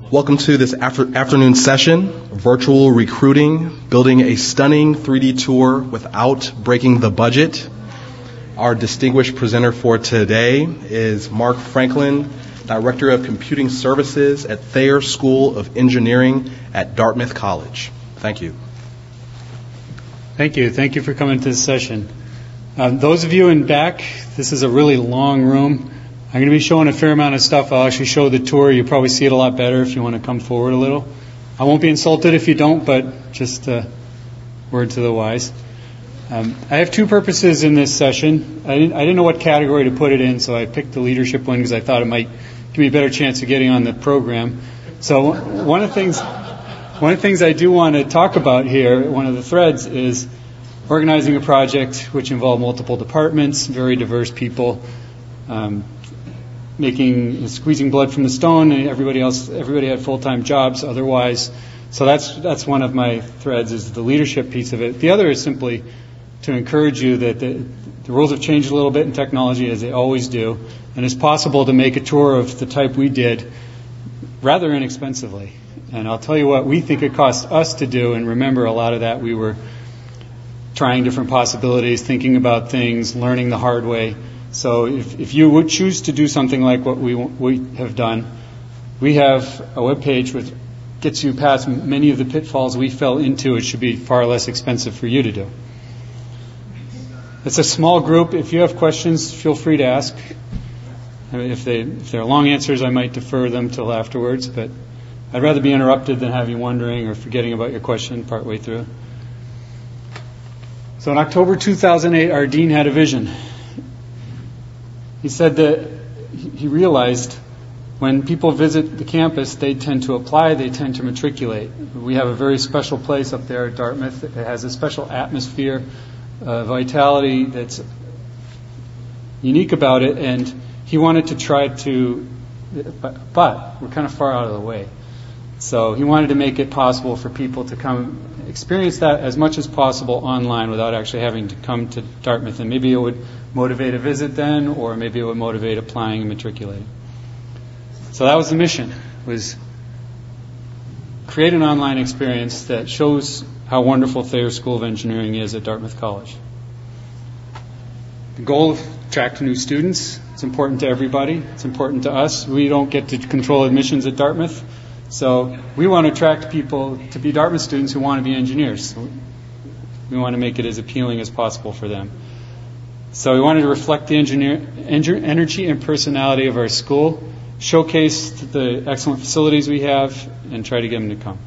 Welcome to this afternoon session, Virtual Recruiting, Building a Stunning 3D Tour Without Breaking the Budget. Our distinguished presenter for today is Mark Franklin, Director of Computing Services at Thayer School of Engineering at Dartmouth College. Thank you. Thank you. Thank you for coming to this session. Those of you in back, this is a really long room. I'm going to be showing a fair amount of stuff. I'll actually show the tour. You'll probably see it a lot better if you want to come forward a little. I won't be insulted if you don't, but just a word to the wise. I have two purposes in this session. I didn't know what category to put it in, so I picked the leadership one because I thought it might give me a better chance of getting on the program. So one of the things I do want to talk about here, one of the threads, is organizing a project which involved multiple departments, very diverse people, squeezing blood from the stone, and everybody had full-time jobs otherwise. So that's one of my threads, is the leadership piece of it. The other is simply to encourage you that the rules have changed a little bit in technology, as they always do, and it's possible to make a tour of the type we did rather inexpensively. And I'll tell you what we think it cost us to do, and remember, a lot of that we were trying different possibilities, thinking about things, learning the hard way. So if you would choose to do something like what we have done, we have a web page which gets you past many of the pitfalls we fell into. It should be far less expensive for you to do. It's a small group. If you have questions, feel free to ask. If they're long answers, I might defer them till afterwards, but I'd rather be interrupted than have you wondering or forgetting about your question partway through. So in October 2008, our dean had a vision. He said that he realized when people visit the campus, they tend to apply, they tend to matriculate. We have a very special place up there at Dartmouth. It has a special atmosphere, vitality that's unique about it, and he wanted to try to, but we're kind of far out of the way. So he wanted to make it possible for people to come experience that as much as possible online without actually having to come to Dartmouth. And maybe it would motivate a visit then, or maybe it would motivate applying and matriculating. So that was the mission, was create an online experience that shows how wonderful Thayer School of Engineering is at Dartmouth College. The goal of attract new students. It's important to everybody. It's important to us. We don't get to control admissions at Dartmouth. So we want to attract people to be Dartmouth students who want to be engineers. So we want to make it as appealing as possible for them. So we wanted to reflect the energy and personality of our school, showcase the excellent facilities we have, and try to get them to come.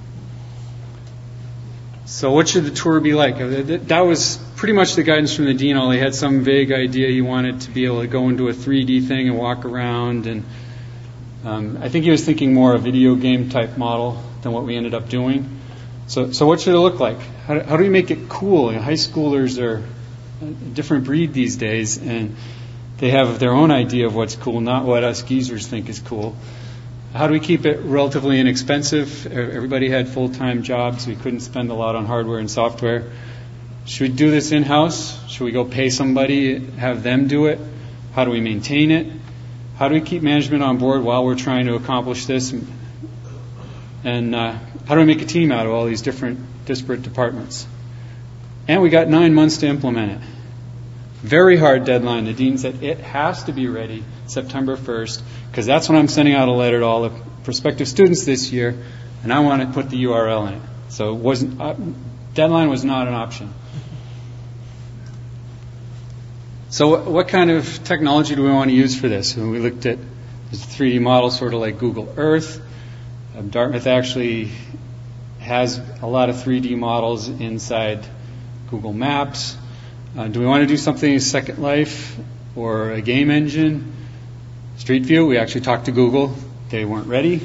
So what should the tour be like? That was pretty much the guidance from the dean. He had some vague idea he wanted to be able to go into a 3D thing and walk around, and I think he was thinking more a video game type model than what we ended up doing. So what should it look like? How do we make it cool? High schoolers are a different breed these days, and they have their own idea of what's cool, not what us geezers think is cool. How do we keep it relatively inexpensive? Everybody had full-time jobs. We couldn't spend a lot on hardware and software. Should we do this in-house? Should we go pay somebody, have them do it? How do we maintain it? How do we keep management on board while we're trying to accomplish this? And how do we make a team out of all these different disparate departments? And we got 9 months to implement it. Very hard deadline. The dean said it has to be ready September 1st, because that's when I'm sending out a letter to all the prospective students this year, and I want to put the URL in it. So deadline was not an option. So what kind of technology do we want to use for this? And we looked at this 3D model, sort of like Google Earth. Dartmouth actually has a lot of 3D models inside Google Maps. Do we want to do something as Second Life or a game engine? Street View, we actually talked to Google. They weren't ready.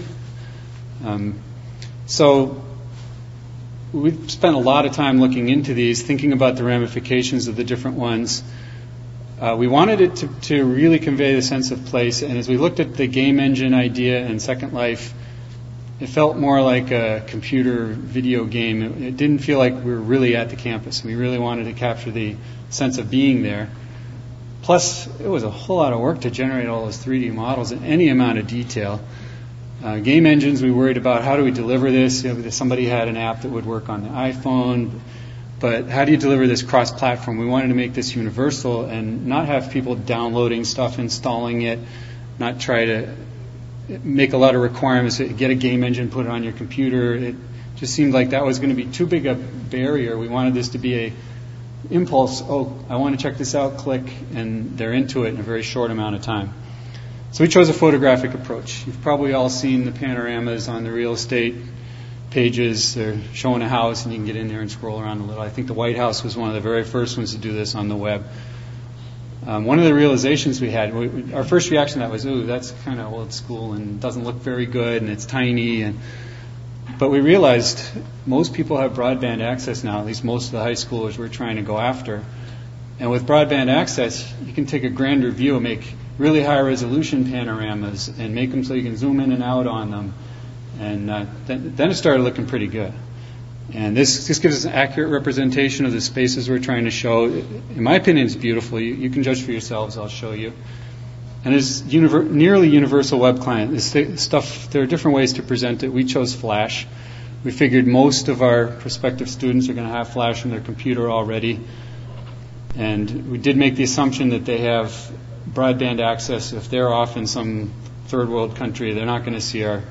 So we spent a lot of time looking into these, thinking about the ramifications of the different ones. We wanted it to really convey the sense of place, and as we looked at the game engine idea and Second Life, it felt more like a computer video game. It didn't feel like we were really at the campus. We really wanted to capture the sense of being there. Plus, it was a whole lot of work to generate all those 3D models in any amount of detail. Game engines, we worried about how do we deliver this. Somebody had an app that would work on the iPhone, but how do you deliver this cross-platform? We wanted to make this universal and not have people downloading stuff, installing it, not try to make a lot of requirements. Get a game engine, put it on your computer. It just seemed like that was going to be too big a barrier. We wanted this to be a impulse. Oh, I want to check this out. Click, and they're into it in a very short amount of time. So we chose a photographic approach. You've probably all seen the panoramas on the real estate pages. They're showing a house, and you can get in there and scroll around a little. I think the White House was one of the very first ones to do this on the web. One of the realizations we had, our first reaction to that was, ooh, that's kind of old school and doesn't look very good, and it's tiny. But we realized most people have broadband access now, at least most of the high schoolers we're trying to go after. And with broadband access, you can take a grander view and make really high resolution panoramas and make them so you can zoom in and out on them. And then it started looking pretty good. And this gives us an accurate representation of the spaces we're trying to show. In my opinion, it's beautiful. You can judge for yourselves. I'll show you. And it's nearly universal web client. This stuff, there are different ways to present it. We chose Flash. We figured most of our prospective students are going to have Flash on their computer already. And we did make the assumption that they have broadband access. If they're off in some third world country, they're not going to see our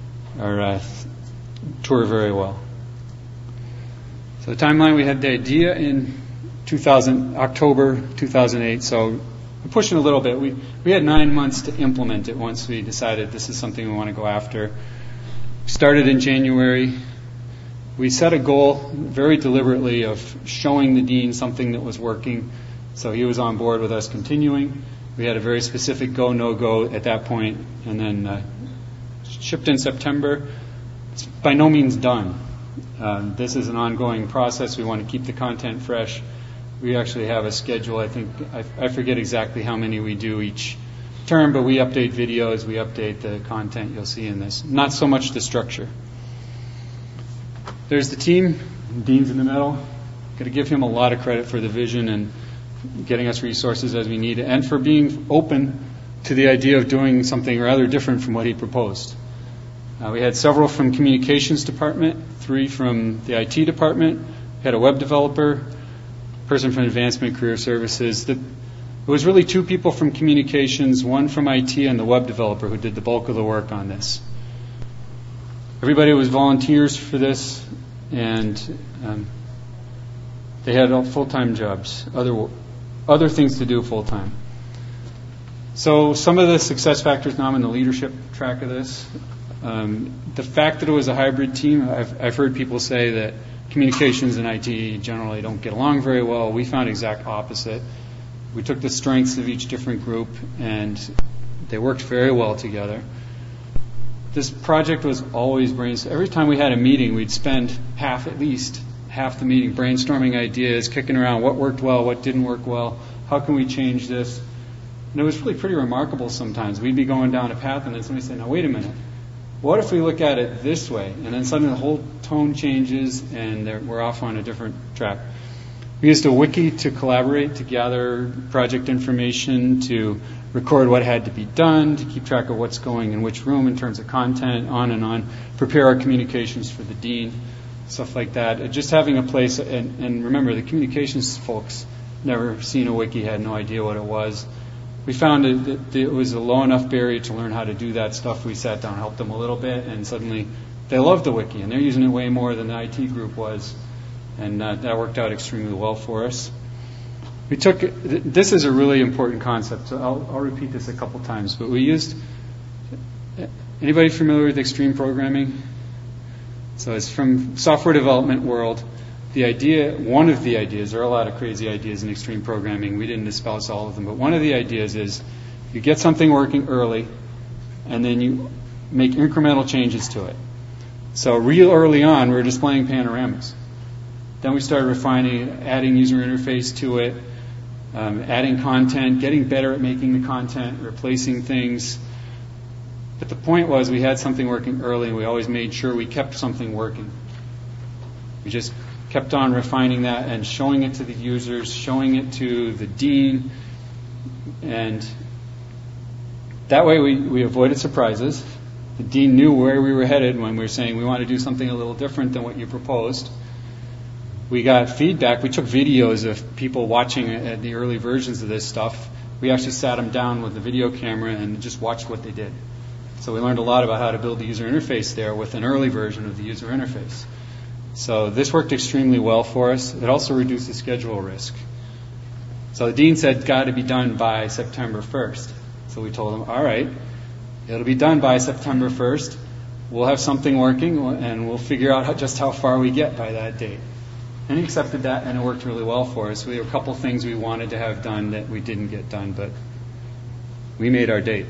tour very well. So the timeline, we had the idea in October 2008. So we're pushing a little bit. We had 9 months to implement it once we decided this is something we want to go after. We started in January. We set a goal very deliberately of showing the dean something that was working. So he was on board with us continuing. We had a very specific go, no-go at that point, and then shipped in September. It's by no means done. This is an ongoing process. We want to keep the content fresh. We actually have a schedule. I forget exactly how many we do each term, but we update videos, we update the content you'll see in this. Not so much the structure. There's the team. Dean's in the middle. Got to give him a lot of credit for the vision and getting us resources as we need it, and for being open to the idea of doing something rather different from what he proposed. We had several from communications department, 3 from the IT department. We had a web developer, person from advancement career services. It was really 2 people from communications, 1 from IT, and the web developer who did the bulk of the work on this. Everybody was volunteers for this, and they had all full-time jobs, other things to do full-time. So some of the success factors, now I'm in the leadership track of this. The fact that it was a hybrid team, I've heard people say that communications and IT generally don't get along very well. We found exact opposite. We took the strengths of each different group, and they worked very well together. This project was always brainstorming. Every time we had a meeting, we'd spend at least half the meeting brainstorming ideas, kicking around what worked well, what didn't work well, how can we change this. And it was really pretty remarkable sometimes. We'd be going down a path, and then somebody said, now wait a minute. What if we look at it this way? And then suddenly the whole tone changes, and we're off on a different track. We used a wiki to collaborate, to gather project information, to record what had to be done, to keep track of what's going in which room in terms of content, on and on, prepare our communications for the dean, stuff like that. Just having a place, and remember, the communications folks never seen a wiki, had no idea what it was. We found that it was a low enough barrier to learn how to do that stuff. We sat down, helped them a little bit, and suddenly they loved the wiki, and they're using it way more than the IT group was, and that worked out extremely well for us. This is a really important concept, so I'll repeat this a couple times, but we used, anybody familiar with extreme programming? So it's from software development world. The idea, one of the ideas, there are a lot of crazy ideas in extreme programming. We didn't espouse all of them, but one of the ideas is you get something working early, and then you make incremental changes to it. So real early on, we were displaying panoramas. Then we started refining, adding user interface to it, adding content, getting better at making the content, replacing things. But the point was we had something working early, and we always made sure we kept something working. We just kept on refining that and showing it to the users, showing it to the dean, and that way we avoided surprises. The dean knew where we were headed when we were saying we want to do something a little different than what you proposed. We got feedback. We took videos of people watching at the early versions of this stuff. We actually sat them down with the video camera and just watched what they did. So we learned a lot about how to build the user interface there with an early version of the user interface. So this worked extremely well for us. It also reduced the schedule risk. So the dean said, got to be done by September 1st. So we told him, all right, it'll be done by September 1st. We'll have something working, and we'll figure out just how far we get by that date. And he accepted that, and it worked really well for us. We had a couple things we wanted to have done that we didn't get done, but we made our date.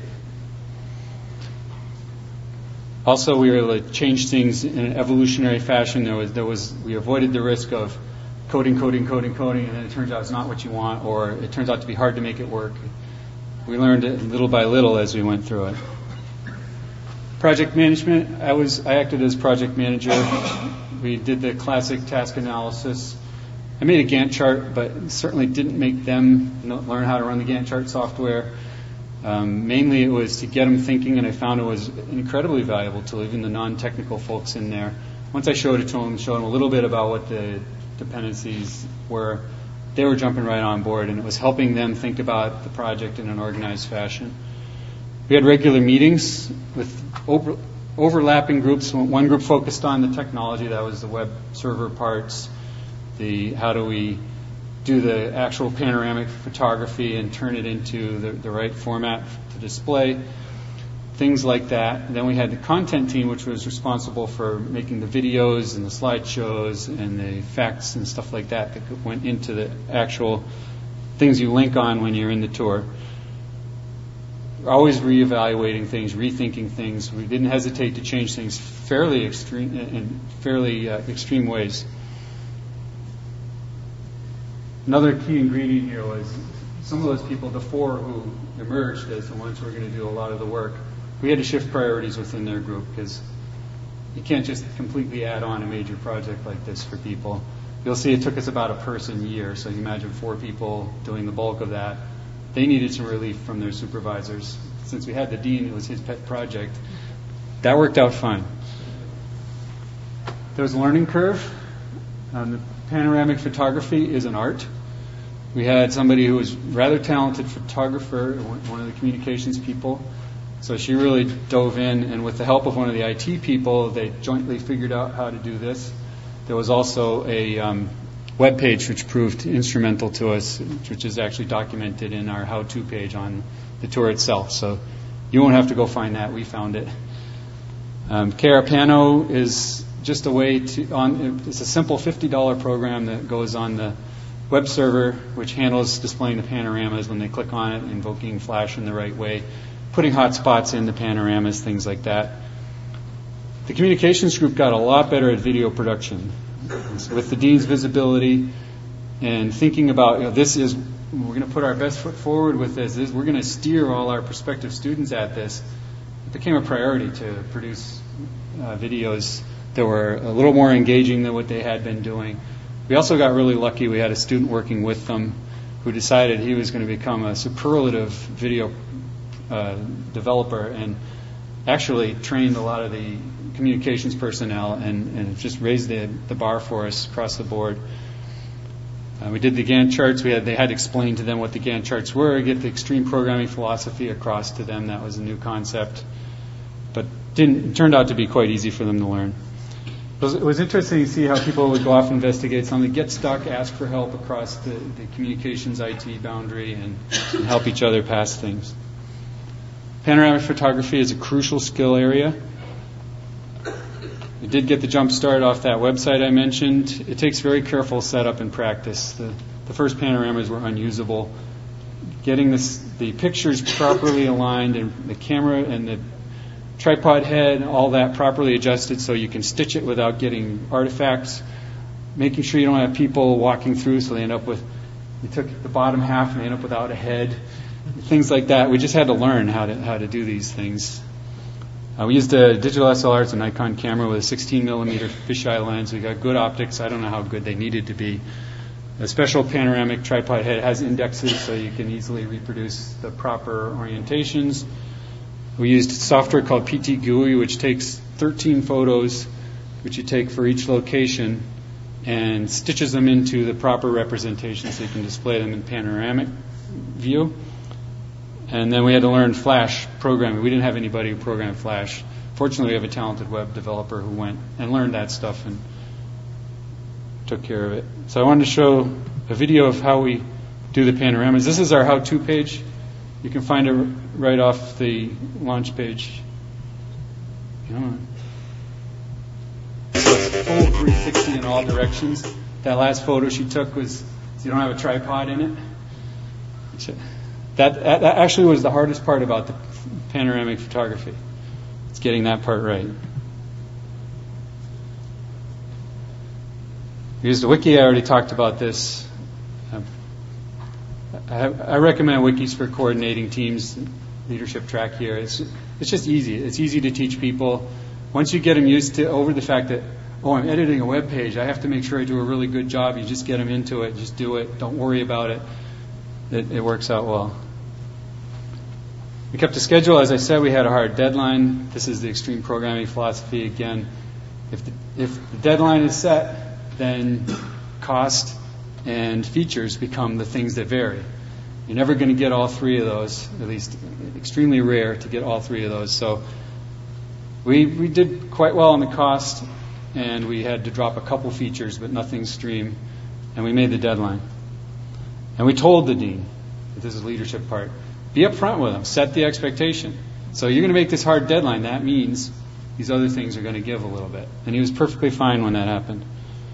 Also, we were able to change things in an evolutionary fashion. We avoided the risk of coding, and then it turns out it's not what you want, or it turns out to be hard to make it work. We learned it little by little as we went through it. Project management, I acted as project manager. We did the classic task analysis. I made a Gantt chart, but certainly didn't make them learn how to run the Gantt chart software. Mainly it was to get them thinking, and I found it was incredibly valuable to even the non-technical folks in there. Once I showed it to them, showed them a little bit about what the dependencies were, they were jumping right on board, and it was helping them think about the project in an organized fashion. We had regular meetings with overlapping groups. One group focused on the technology, that was the web server parts, how do we do the actual panoramic photography and turn it into the right format to display, things like that. And then we had the content team, which was responsible for making the videos and the slideshows and the facts and stuff like that went into the actual things you link on when you're in the tour. Always reevaluating things, rethinking things. We didn't hesitate to change things fairly extreme ways. Another key ingredient here was some of those people, the four who emerged as the ones who were going to do a lot of the work, we had to shift priorities within their group because you can't just completely add on a major project like this for people. You'll see it took us about a person year, so you imagine 4 people doing the bulk of that. They needed some relief from their supervisors. Since we had the dean, it was his pet project. That worked out fine. There was a learning curve. The panoramic photography is an art. We had somebody who was a rather talented photographer, one of the communications people. So she really dove in, and with the help of one of the IT people, they jointly figured out how to do this. There was also a web page which proved instrumental to us, which is actually documented in our how-to page on the tour itself. So you won't have to go find that. We found it. Carapano is just a way it's a simple $50 program that goes on the web server, which handles displaying the panoramas when they click on it, invoking Flash in the right way, putting hotspots in the panoramas, things like that. The communications group got a lot better at video production. With the dean's visibility and thinking about, we're going to put our best foot forward with this. We're going to steer all our prospective students at this. It became a priority to produce videos that were a little more engaging than what they had been doing. We also got really lucky. We had a student working with them who decided he was going to become a superlative video developer and actually trained a lot of the communications personnel and just raised the bar for us across the board. We did the Gantt charts. They had to explain to them what the Gantt charts were, get the extreme programming philosophy across to them. That was a new concept. But it turned out to be quite easy for them to learn. It was interesting to see how people would go off and investigate something, get stuck, ask for help across the communications IT boundary, and help each other pass things. Panoramic photography is a crucial skill area. We did get the jump start off that website I mentioned. It takes very careful setup and practice. The first panoramas were unusable. Getting the pictures properly aligned and the camera and the tripod head, all that properly adjusted so you can stitch it without getting artifacts. Making sure you don't have people walking through so they end up with, you took the bottom half and they end up without a head. Things like that. We just had to learn how to do these things. We used a digital SLR, it's a Nikon camera with a 16 millimeter fisheye lens. We got good optics. I don't know how good they needed to be. A special panoramic tripod head has indexes so you can easily reproduce the proper orientations. We used software called PT GUI, which takes 13 photos, which you take for each location, and stitches them into the proper representation so you can display them in panoramic view. And then we had to learn Flash programming. We didn't have anybody who programmed Flash. Fortunately, we have a talented web developer who went and learned that stuff and took care of it. So I wanted to show a video of how we do the panoramas. This is our how-to page. You can find it right off the launch page. So it's full 360 in all directions. That last photo she took was, you don't have a tripod in it. That actually was the hardest part about the panoramic photography. It's getting that part right. Here's the wiki. I already talked about this. I recommend wikis for coordinating teams, leadership track here. It's just easy. It's easy to teach people. Once you get them used to over the fact that, I'm editing a web page, I have to make sure I do a really good job. You just get them into it. Just do it. Don't worry about it. It works out well. We kept a schedule. As I said, we had a hard deadline. This is the extreme programming philosophy again. If the deadline is set, then cost and features become the things that vary. You're never going to get all three of those, at least extremely rare to get all three of those. So we did quite well on the cost, and we had to drop a couple features, but nothing stream, and we made the deadline. And we told the dean, this is the leadership part, be upfront with them, set the expectation. So you're going to make this hard deadline. That means these other things are going to give a little bit. And he was perfectly fine when that happened.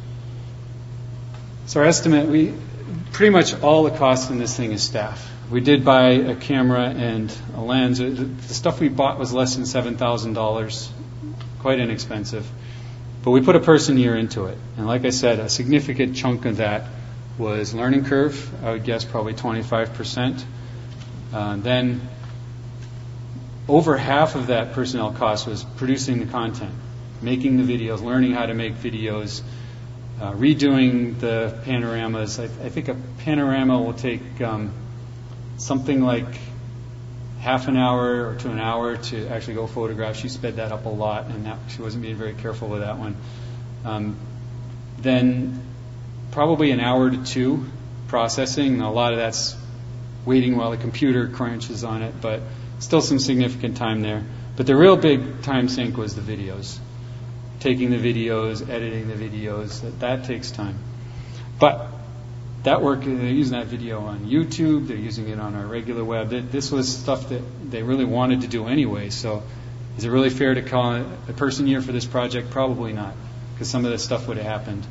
So our estimate, pretty much all the costs in this thing is staff. We did buy a camera and a lens. The stuff we bought was less than $7,000, quite inexpensive. But we put a person year into it. And like I said, a significant chunk of that was learning curve. I would guess probably 25%. Then over half of that personnel cost was producing the content, making the videos, learning how to make videos, redoing the panoramas. I think a panorama will take something like half an hour or to an hour to actually go photograph. She sped that up a lot, and she wasn't being very careful with that one. Then probably an hour to two processing. And a lot of that's waiting while the computer crunches on it, but still some significant time there. But the real big time sink was the videos. Taking the videos, editing the videos, that takes time. But that work, they're using that video on YouTube, they're using it on our regular web. This was stuff that they really wanted to do anyway, so is it really fair to call it a person year for this project? Probably not, because some of this stuff would have happened.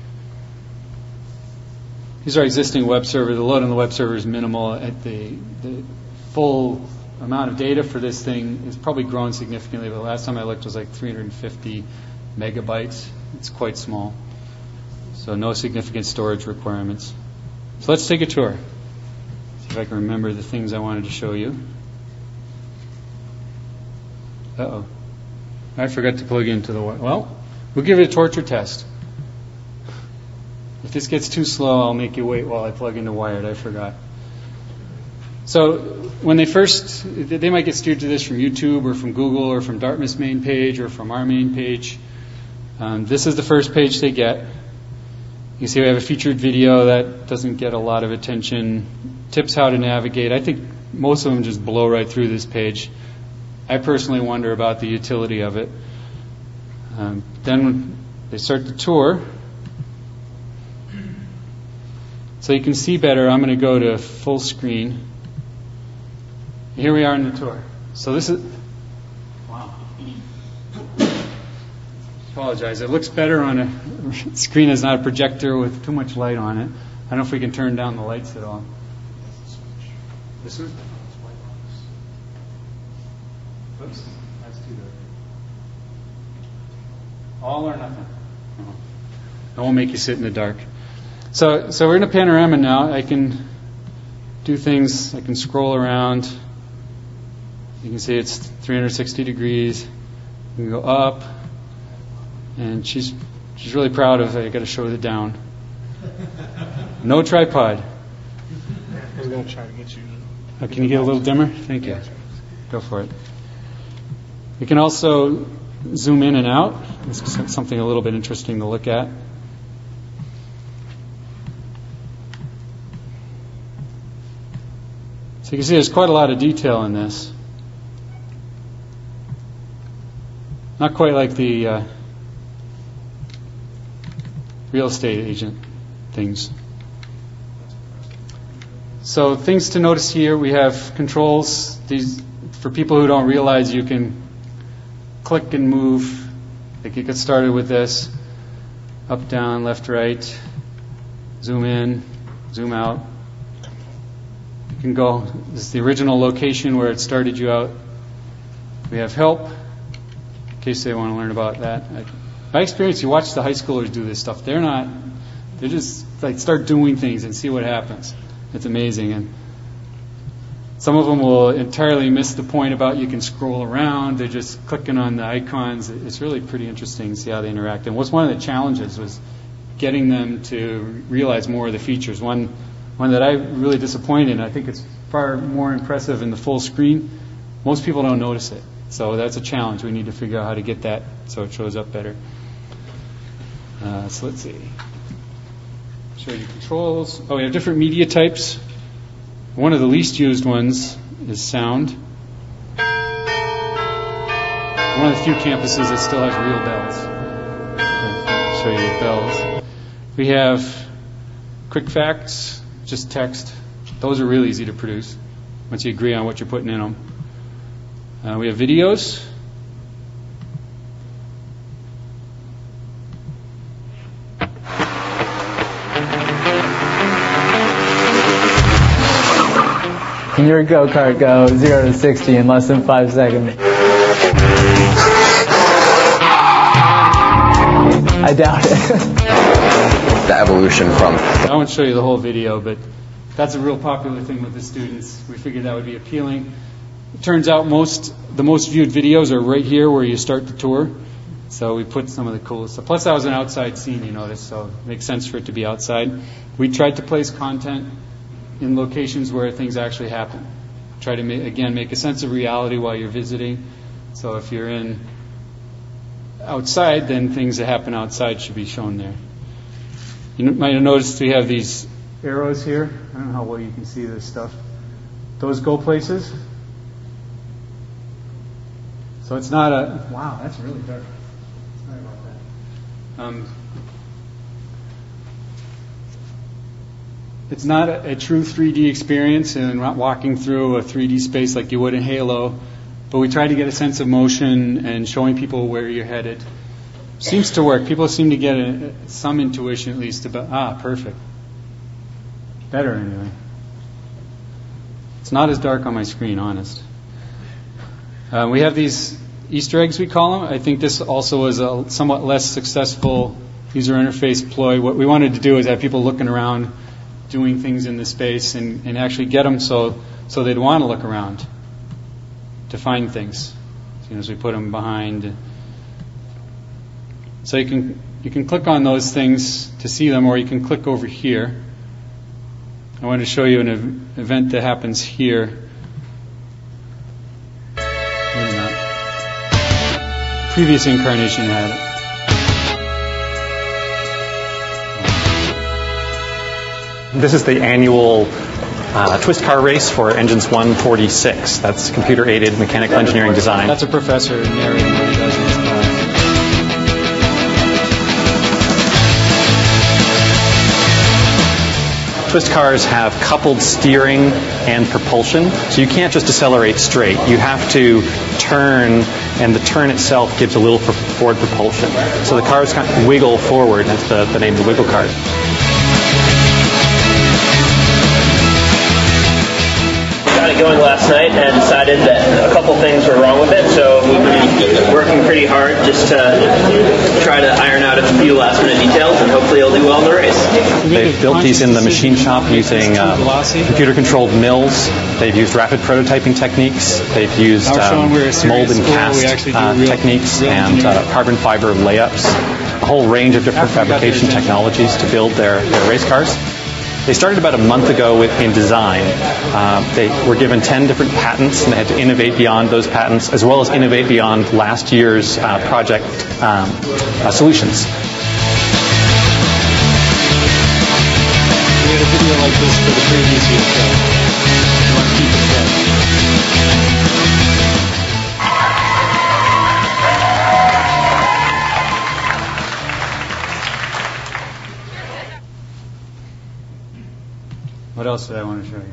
Here's our existing web server. The load on the web server is minimal. The full amount of data for this thing has probably grown significantly, but the last time I looked was like 350 megabytes. It's quite small. So no significant storage requirements. So let's take a tour. See if I can remember the things I wanted to show you. Uh-oh. I forgot to plug into the wire. Well, we'll give it a torture test. If this gets too slow, I'll make you wait while I plug into wired. I forgot. So when they might get steered to this from YouTube or from Google or from Dartmouth's main page or from our main page. This is the first page they get. You see we have a featured video that doesn't get a lot of attention. Tips how to navigate. I think most of them just blow right through this page. I personally wonder about the utility of it. Then when they start the tour, so you can see better, I'm going to go to full screen. Here we are in the tour. So this is, wow. Apologize. It looks better on a screen that's not a projector with too much light on it. I don't know if we can turn down the lights at all. This one? Oops, that's too dark. All or nothing. I won't make you sit in the dark. So we're in a panorama now. I can do things. I can scroll around. You can see it's 360 degrees. You can go up, and she's really proud of it. I got to show the down. No tripod. I was going to try to get you. Can you get a little dimmer? Thank you. Go for it. We can also zoom in and out. This is something a little bit interesting to look at. So you can see there's quite a lot of detail in this. Not quite like the real estate agent things. So things to notice here, we have controls. These, for people who don't realize, you can click and move. Like you get started with this. Up, down, left, right. Zoom in, zoom out. You can go, this is the original location where it started you out. We have help, in case they want to learn about that. My experience, you watch the high schoolers do this stuff. They're just like start doing things and see what happens. It's amazing. And some of them will entirely miss the point about you can scroll around. They're just clicking on the icons. It's really pretty interesting to see how they interact. And what's one of the challenges was getting them to realize more of the features. One that I really disappointed in, I think it's far more impressive in the full screen. Most people don't notice it. So that's a challenge. We need to figure out how to get that so it shows up better. So let's see. Show you controls. Oh, we have different media types. One of the least used ones is sound. One of the few campuses that still has real bells. I'll show you the bells. We have quick facts, just text. Those are really easy to produce once you agree on what you're putting in them. We have videos. Can your go-kart go 0 to 60 in less than 5 seconds? I doubt it. The evolution from... I won't show you the whole video, but that's a real popular thing with the students. We figured that would be appealing. It turns out the most viewed videos are right here where you start the tour. So we put some of the coolest stuff. Plus that was an outside scene, you notice, so it makes sense for it to be outside. We tried to place content in locations where things actually happen. Try to, make a sense of reality while you're visiting. So if you're in outside, then things that happen outside should be shown there. You might have noticed we have these arrows here. I don't know how well you can see this stuff. Those go places. So it's not a... Wow, that's really dark. Sorry about that. It's not a true 3D experience and not walking through a 3D space like you would in Halo, but we try to get a sense of motion and showing people where you're headed. Seems to work. People seem to get some intuition at least about, perfect. Better anyway. It's not as dark on my screen, honest. We have these Easter eggs, we call them. I think this also was a somewhat less successful user interface ploy. What we wanted to do is have people looking around, doing things in the space, and actually get them so they'd want to look around to find things. As we put them behind. So you can click on those things to see them, or you can click over here. I wanted to show you an event that happens here. Previous incarnation had it. This is the annual twist car race for Engines 146. That's computer-aided mechanical engineering design. That's a professor narrating what he does in his class. Twist cars have coupled steering and propulsion, so you can't just decelerate straight. You have to turn, and the turn itself gives a little forward propulsion. So the cars kind of wiggle forward. That's the name of the wiggle cart. Got it going last night and decided that a couple things were wrong with it, so we've been working pretty hard just to try to iron out a few last minute details, and hopefully it'll do well in the race. They've built these in the machine shop using computer-controlled mills. They've used rapid prototyping techniques. They've used mold and cast techniques and carbon fiber layups. A whole range of different fabrication technologies to build their race cars. They started about a month ago in design. They were given 10 different patents, and they had to innovate beyond those patents, as well as innovate beyond last year's project solutions. We had a video like this for the previous year, so you want to keep it fresh. What else did I want to show you?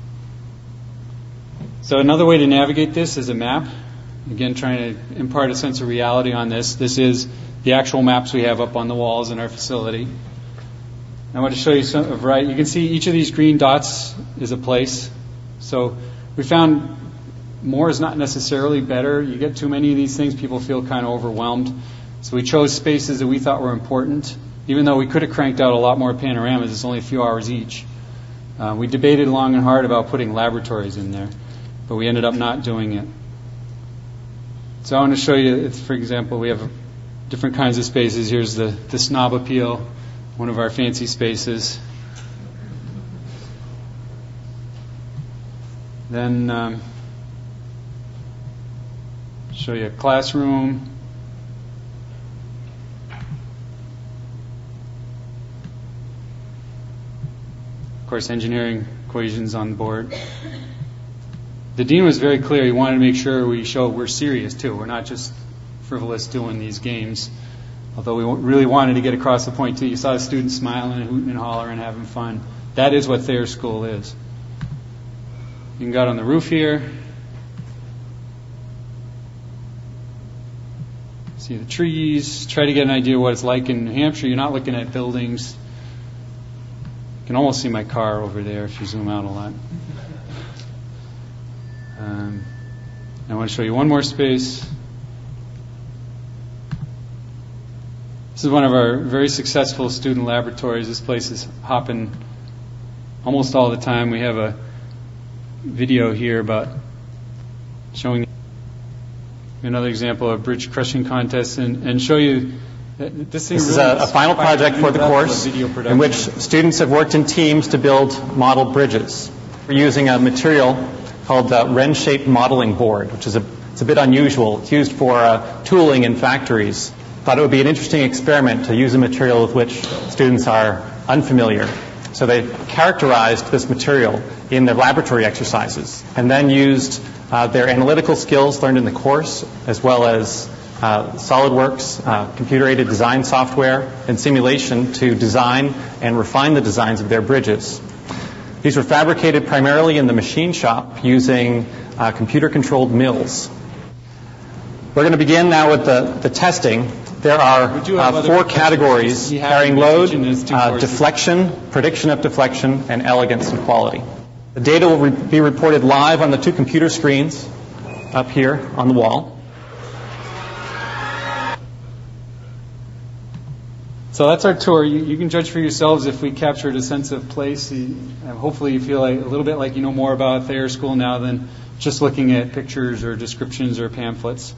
So another way to navigate this is a map. Again, trying to impart a sense of reality on this. This is the actual maps we have up on the walls in our facility. I want to show you some of You can see each of these green dots is a place. So we found more is not necessarily better. You get too many of these things, people feel kind of overwhelmed. So we chose spaces that we thought were important. Even though we could have cranked out a lot more panoramas, it's only a few hours each. We debated long and hard about putting laboratories in there, but we ended up not doing it. So I want to show you, for example, we have different kinds of spaces. Here's the Snob Appeal, one of our fancy spaces. Then show you a classroom. Of course, engineering equations on the board. The dean was very clear. He wanted to make sure we show we're serious, too. We're not just frivolous doing these games. Although we really wanted to get across the point, too. You saw the students smiling and hooting and hollering and having fun. That is what Thayer School is. You can go out on the roof here. See the trees. Try to get an idea of what it's like in New Hampshire. You're not looking at buildings. You can almost see my car over there if you zoom out a lot. I want to show you one more space. This is one of our very successful student laboratories. This place is hopping almost all the time. We have a video here about showing another example of bridge crushing contest and show you that this thing. This is a final project for the course in which students have worked in teams to build model bridges. We're using a material called the wren-shaped modeling board, which is it's a bit unusual. It's used for tooling in factories. Thought it would be an interesting experiment to use a material with which students are unfamiliar. So they characterized this material in their laboratory exercises and then used their analytical skills learned in the course, as well as SolidWorks, computer-aided design software, and simulation to design and refine the designs of their bridges. These were fabricated primarily in the machine shop using computer-controlled mills. We're going to begin now with the testing. There are 4 categories: carrying load, deflection, prediction of deflection, and elegance and quality. The data will be reported live on the 2 computer screens up here on the wall. So that's our tour. You can judge for yourselves if we captured a sense of place. Hopefully you feel a little bit like you know more about Thayer School now than just looking at pictures or descriptions or pamphlets.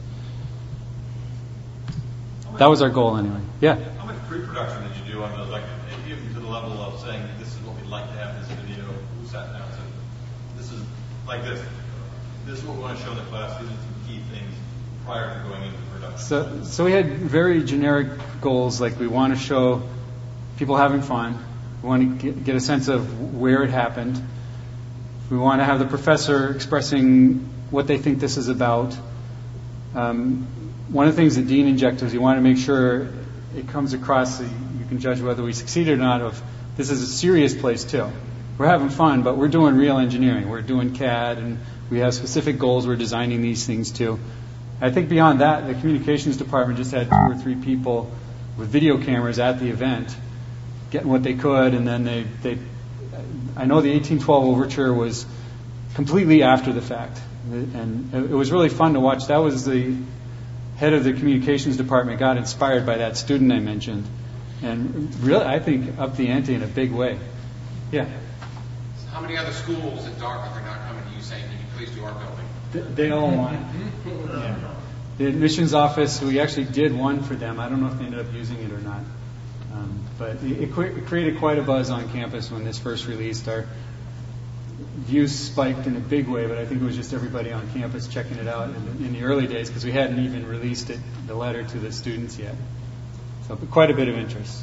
That was our goal anyway. Yeah? How much pre-production did you do on those? Like, even to the level of saying, this is what we'd like to have in this video. Who sat down and said, this is like this. This is what we want to show in the class. These are some key things prior to going into production. So we had very generic goals, like we want to show people having fun. We want to get a sense of where it happened. We want to have the professor expressing what they think this is about. One of the things that Dean injected was he wanted to make sure it comes across so you can judge whether we succeeded or not of this is a serious place too. We're having fun, but we're doing real engineering. We're doing CAD, and we have specific goals we're designing these things to. I think beyond that, the communications department just had 2 or 3 people with video cameras at the event getting what they could, and then they I know the 1812 Overture was completely after the fact, and it was really fun to watch. That was the head of the communications department got inspired by that student I mentioned, and really, I think, upped the ante in a big way. Yeah? So how many other schools at Dartmouth are not coming to you saying, can you please do our building? They all want it. Yeah. The admissions office, we actually did one for them. I don't know if they ended up using it or not. But it created quite a buzz on campus when this first released. Our views spiked in a big way, but I think it was just everybody on campus checking it out in the early days because we hadn't even released the letter to the students yet. So quite a bit of interest.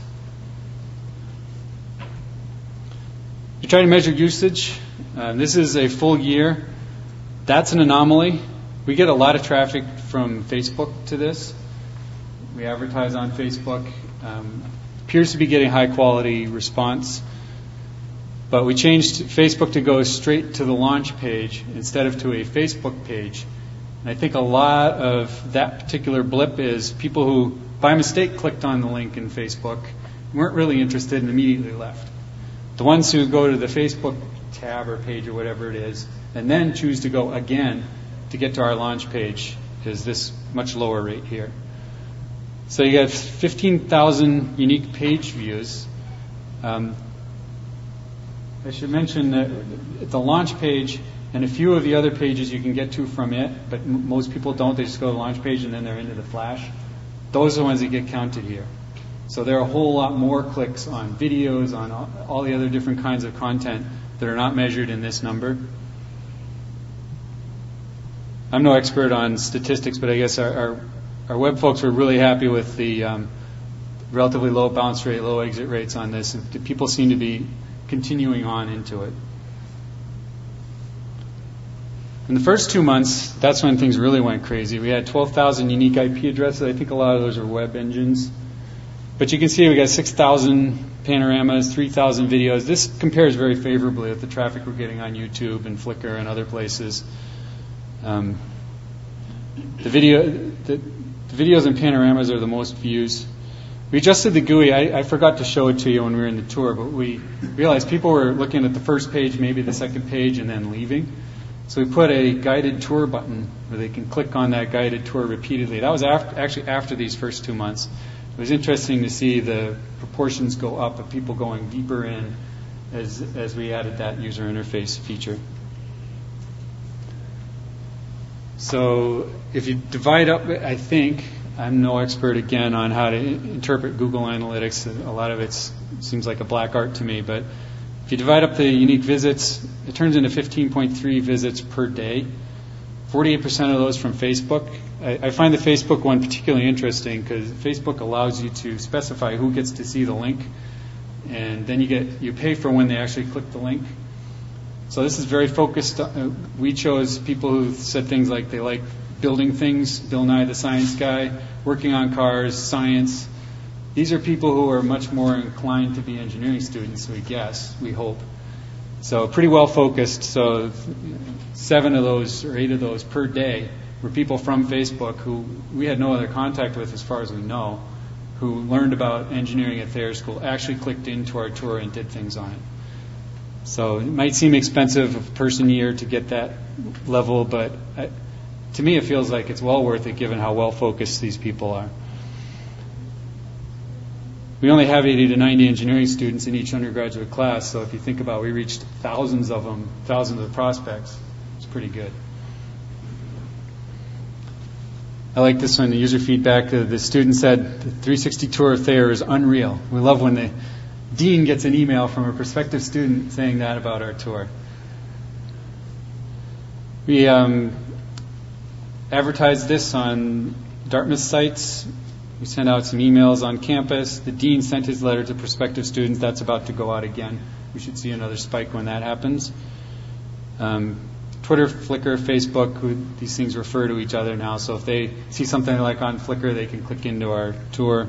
You try to measure usage. This is a full year. That's an anomaly. We get a lot of traffic from Facebook to this. We advertise on Facebook. Appears to be getting high quality response. But we changed Facebook to go straight to the launch page instead of to a Facebook page. And I think a lot of that particular blip is people who, by mistake, clicked on the link in Facebook, weren't really interested and immediately left. The ones who go to the Facebook tab or page or whatever it is, and then choose to go again to get to our launch page, is this much lower rate here. So you have 15,000 unique page views. I should mention that the launch page and a few of the other pages you can get to from it, but most people don't. They just go to the launch page and then they're into the Flash. Those are the ones that get counted here. So there are a whole lot more clicks on videos, on all the other different kinds of content that are not measured in this number. I'm no expert on statistics, but I guess our web folks were really happy with the relatively low bounce rate, low exit rates on this. People seem to be continuing on into it. In the first 2 months, that's when things really went crazy. We had 12,000 unique IP addresses. I think a lot of those are web engines. But you can see we got 6,000 panoramas, 3,000 videos. This compares very favorably with the traffic we're getting on YouTube and Flickr and other places. The videos and panoramas are the most views. We adjusted the GUI. I forgot to show it to you when we were in the tour, but we realized people were looking at the first page, maybe the second page, and then leaving. So we put a guided tour button where they can click on that guided tour repeatedly. That was actually after these first 2 months. It was interesting to see the proportions go up of people going deeper in as we added that user interface feature. So if you divide up, I think, I'm no expert again on how to interpret Google Analytics. A lot of it seems like a black art to me, but if you divide up the unique visits, it turns into 15.3 visits per day. 48% of those from Facebook. I find the Facebook one particularly interesting because Facebook allows you to specify who gets to see the link, and then you pay for when they actually click the link. So this is very focused. We chose people who said things like they like building things, Bill Nye the Science Guy, working on cars, science. These are people who are much more inclined to be engineering students, we hope. So pretty well focused. So 7 of those or 8 of those per day were people from Facebook who we had no other contact with as far as we know, who learned about engineering at Thayer School, actually clicked into our tour and did things on it. So it might seem expensive a person year to get that level, but to me it feels like it's well worth it given how well focused these people are. We only have 80 to 90 engineering students in each undergraduate class, so if you think about it, we reached thousands of them, thousands of prospects. It's pretty good. I like this one, the user feedback. The student said, the 360 tour of Thayer is unreal. We love when the dean gets an email from a prospective student saying that about our tour. We advertised this on Dartmouth sites. We sent out some emails on campus. The dean sent his letter to prospective students. That's about to go out again. We should see another spike when that happens. Twitter, Flickr, Facebook, these things refer to each other now. So if they see something like on Flickr, they can click into our tour.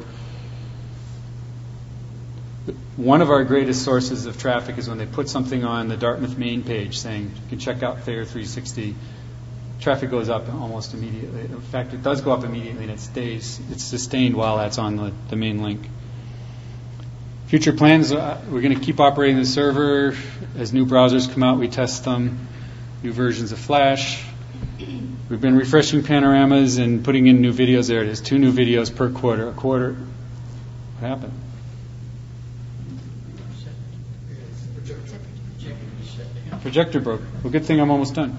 One of our greatest sources of traffic is when they put something on the Dartmouth main page saying, you can check out Thayer 360. Traffic goes up almost immediately. In fact, it does go up immediately, and it's sustained while that's on the main link. Future plans, we're going to keep operating the server. As new browsers come out, we test them. New versions of Flash. We've been refreshing panoramas and putting in new videos. There it is, 2 new videos per quarter. What happened? Projector broke. Well, good thing I'm almost done.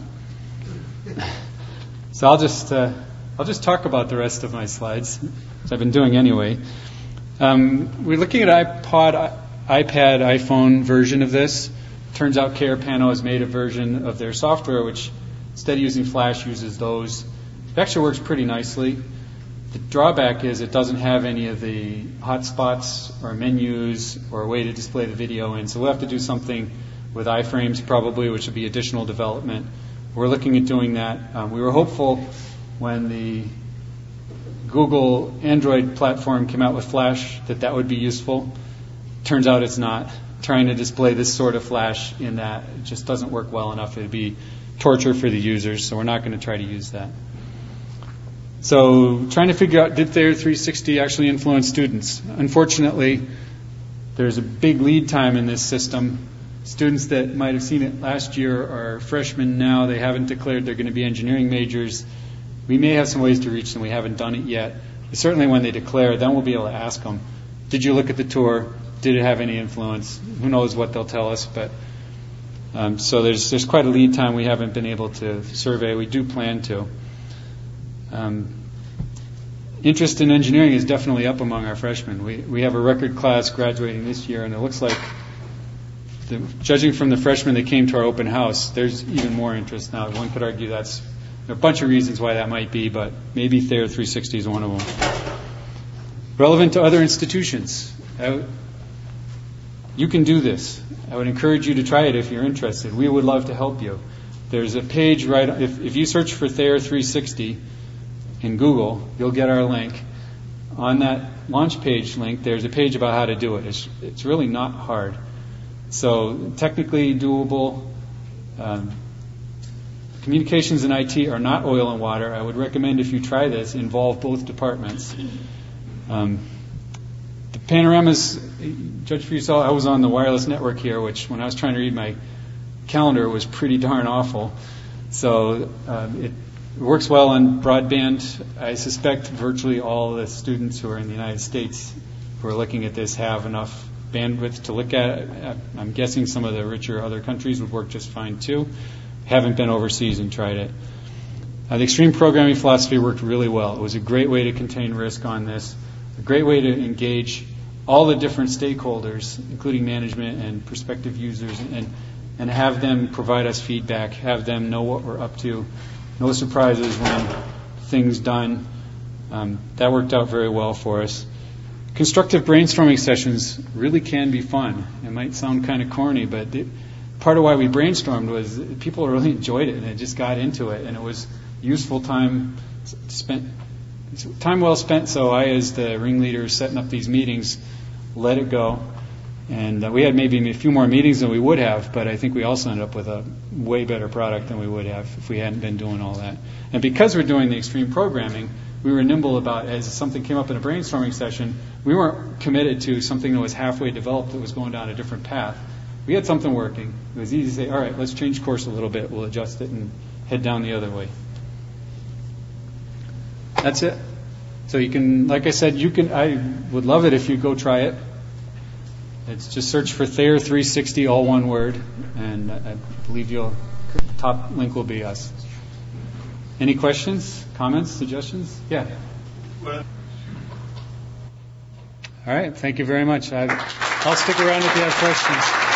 So I'll just talk about the rest of my slides, as I've been doing anyway. We're looking at iPad, iPhone version of this. Turns out KRPano has made a version of their software which, instead of using Flash, uses those. It actually works pretty nicely. The drawback is it doesn't have any of the hotspots or menus or a way to display the video in. So we'll have to do something with iframes probably, which would be additional development. We're looking at doing that. We were hopeful when the Google Android platform came out with Flash that would be useful. Turns out it's not. Trying to display this sort of Flash in that it just doesn't work well enough. It would be torture for the users, so we're not going to try to use that. So trying to figure out, did Thayer 360 actually influence students? Unfortunately, there's a big lead time in this system. Students that might have seen it last year are freshmen now. They haven't declared they're going to be engineering majors. We may have some ways to reach them. We haven't done it yet. But certainly when they declare, then we'll be able to ask them, did you look at the tour? Did it have any influence? Who knows what they'll tell us. But so there's quite a lead time we haven't been able to survey. We do plan to. Interest in engineering is definitely up among our freshmen. We have a record class graduating this year, and it looks like, judging from the freshmen that came to our open house, there's even more interest now. One could argue there are a bunch of reasons why that might be, but maybe Thayer 360 is one of them. Relevant to other institutions. You can do this. I would encourage you to try it if you're interested. We would love to help you. There's a page if you search for Thayer 360 in Google, you'll get our link. On that launch page link, there's a page about how to do it. It's really not hard. So technically doable. Communications and IT are not oil and water. I would recommend if you try this, involve both departments. The panoramas, judge for yourself, I was on the wireless network here, which when I was trying to read my calendar was pretty darn awful. So it works well on broadband. I suspect virtually all the students who are in the United States who are looking at this have enough bandwidth to look at it. I'm guessing some of the richer other countries would work just fine too. Haven't been overseas and tried it. The extreme programming philosophy worked really well. It was a great way to contain risk on this, a great way to engage all the different stakeholders, including management and prospective users, and have them provide us feedback, have them know what we're up to. No surprises when things done. That worked out very well for us. Constructive brainstorming sessions really can be fun. It might sound kind of corny, but part of why we brainstormed was people really enjoyed it and they just got into it, and it was useful time spent. Time well spent. So I, as the ringleader setting up these meetings, let it go. And we had maybe a few more meetings than we would have, but I think we also ended up with a way better product than we would have if we hadn't been doing all that. And because we're doing the extreme programming, we were nimble about, as something came up in a brainstorming session, we weren't committed to something that was halfway developed that was going down a different path. We had something working. It was easy to say, all right, let's change course a little bit. We'll adjust it and head down the other way. That's it. So you can, like I said, I would love it if you go try it. It's just search for Thayer 360, all one word, and I believe the top link will be us. Any questions, comments, suggestions? Yeah. All right. Thank you very much. I'll stick around if you have questions.